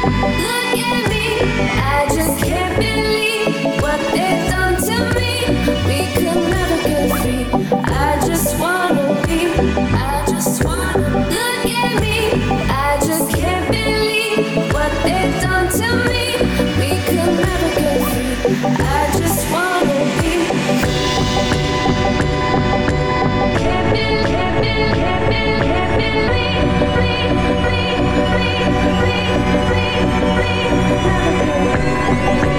Look at me, I just can't believe what they've done to me. We could never get free. I just wanna be, I just wanna. Look at me, I just can't believe what they've done to me. We could never get free. I just wanna be. Can't believe, can't believe, can't believe, can't believe, free, free, free, free, free, free, never get free.